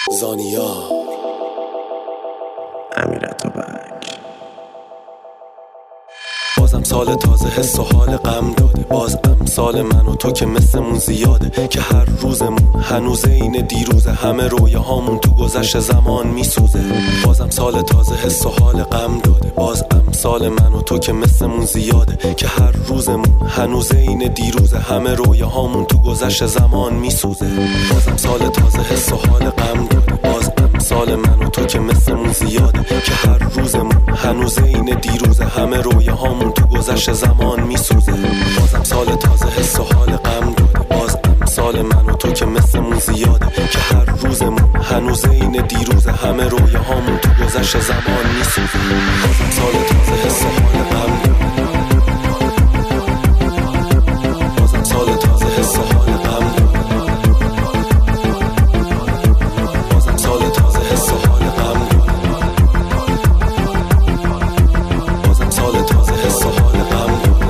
زانیا امیراتوبک. بازم سال تازه حس و حال غم داده، باز امسال من و تو که مثلمون زیاده، که هر روزمون هنوز این دیروزه، همه رویاهامون تو گذشت زمان میسوزه. بازم سال تازه حس و حال غم داده، باز امسال من و تو که مثلمون زیاده، که هر روزمون هنوز این دیروزه، همه رویاهامون تو گذشت زمان میسوزه. بازم سال تازه حس و حال غم داده، باز امسال من و تو که مثلمون زیاده، که هر روزمون هنوز این دیروزه، همه رویاهامون تو گذشت زمان میسوزه. بازم سال تازه حس و حال غم داده، باز امسال من و تو که مثلمون زیاده، که هر روزمون هنوز این دیروزه، همه رویاهامون تو گذشت زمان میسوزه. بازم سال تازه حس و حال غم داده، بازم سال تازه حس و حال غم داده، بازم سال تازه حس و حال غم داده، بازم سال تازه حس و حال غم داده.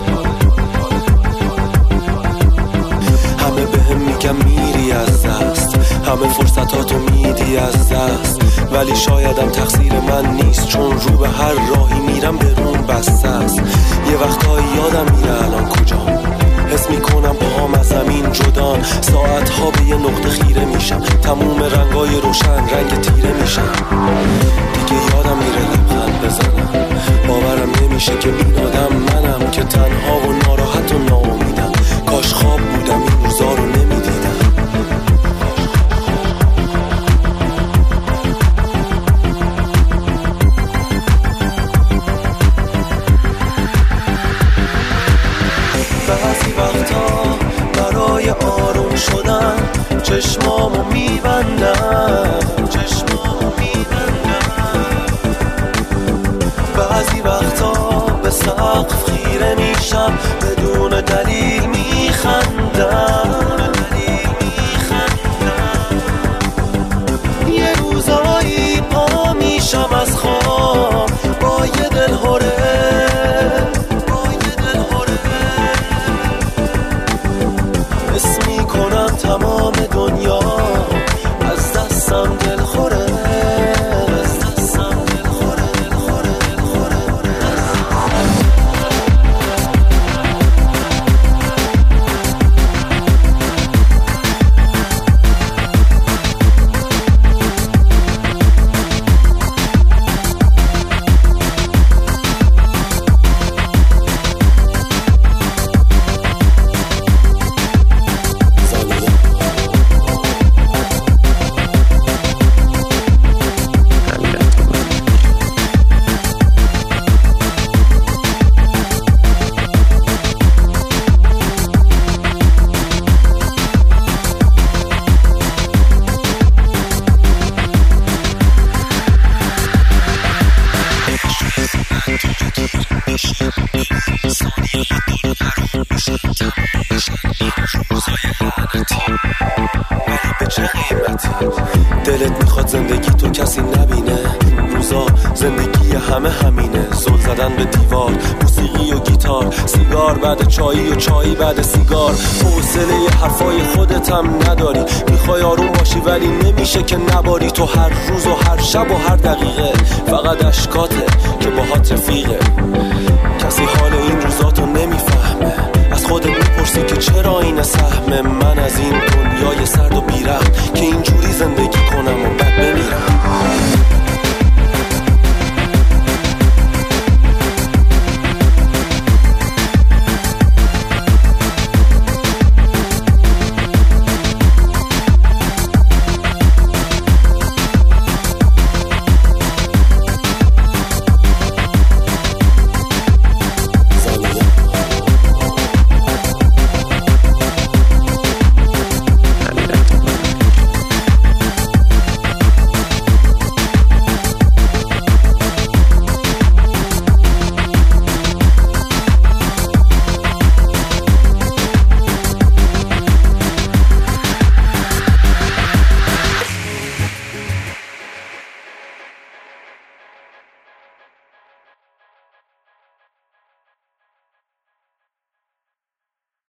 همه بهم میگن میری از دست، همه فرصتاتو میدی از دست، ولی شایدم تقصیر من نیست، چون رو به هر راهی میرم به روم بسته است. یه وقتایی یادم میره الان کجام، حس میکنم پاهام از زمین جدان، ساعتها به یه نقطه خیره میشم، تموم رنگای روشن رنگ تیره میشم. دیگه یادم میره لبخند بزنم، باورم نمیشه که این آدم منم، که تنها و ناراحت و ناامیدم. کاش خواب بودم این روزا رو نمیدیدم. بعضی وقتا برای آروم شدن چشمامو میبندم، چشمامو میبندم. بعضی وقتا به سقف خیره میشم، بدون دلیل میخندم، یه روزایی پا میشم از خواب با یه دلهوره، حس میکنم تمام دنیا از دستم دلخوره، از دستم دلخوره، دلخوره، دلخوره. دلت میخواد زندگی تو کسی نبینه، روزا زندگی همه همینه، زل زدن به دیوار، موسیقی و گیتار، سیگار بعد چایی و چایی بعد سیگار. حوصله حرفای خودت هم نداری، میخوای آروم باشی ولی نمیشه که نباری. تو هر روز و هر شب و هر دقیقه فقط اشکاته که باهات رفیقه. کسی حال این روزاتو نمیفهمه، از خودت میپرسی که چرا این سهم من از این دنیای سرد و بیرحم، که اینجوری زندگی